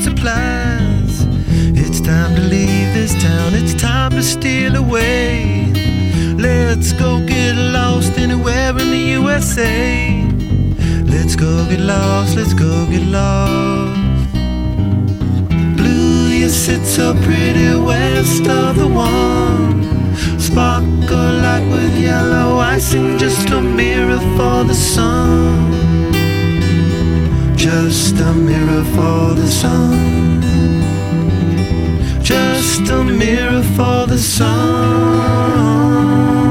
supplies. It's time to leave this town, it's time to steal away. Let's go get lost anywhere in the USA. Let's go get lost, let's go get lost. Blue, you sit so pretty west of the one. Sparkle like with yellow icing, just a mirror for the sun. Just a mirror for the sun. Just a mirror for the sun.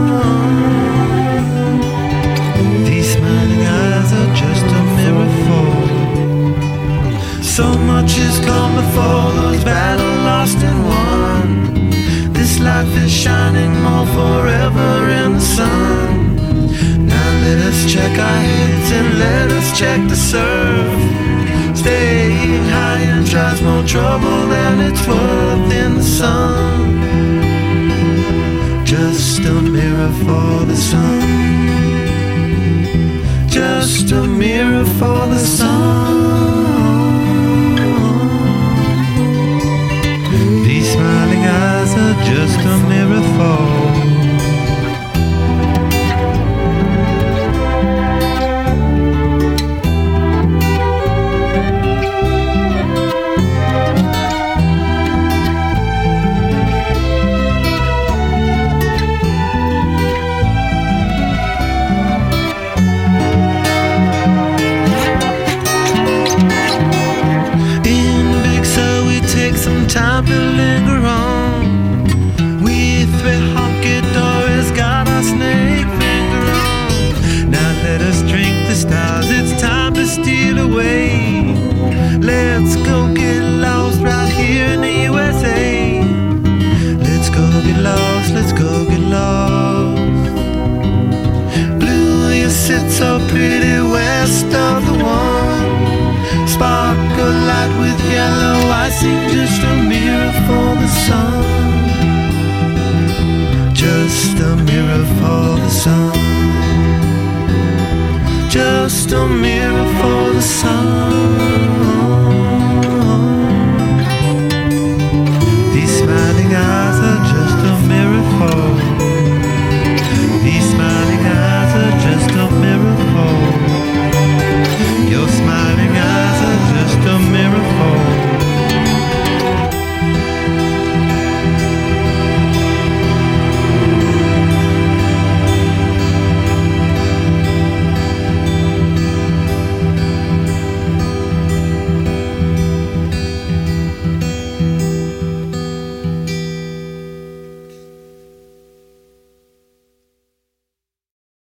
These smiling eyes are just a mirror for. So much has come before, those battles lost and won. This life is shining more forever in the sun. Now let us check our heads and let us check the surf. Staying high and tries more trouble than it's worth in the sun. Just a mirror for the sun. Just a mirror for the sun. These smiling eyes are just a mirror for. Time to linger on. We three honky-dories got our snake finger on. Now let us drink the stars, it's time to steal away. Let's go get lost right here in the USA. Let's go get lost, let's go get lost. Blue, you sit so pretty west of the one. Sparkle light with yellow icing, just a mirror for the sun. Just a mirror for the sun. Just a mirror for the sun.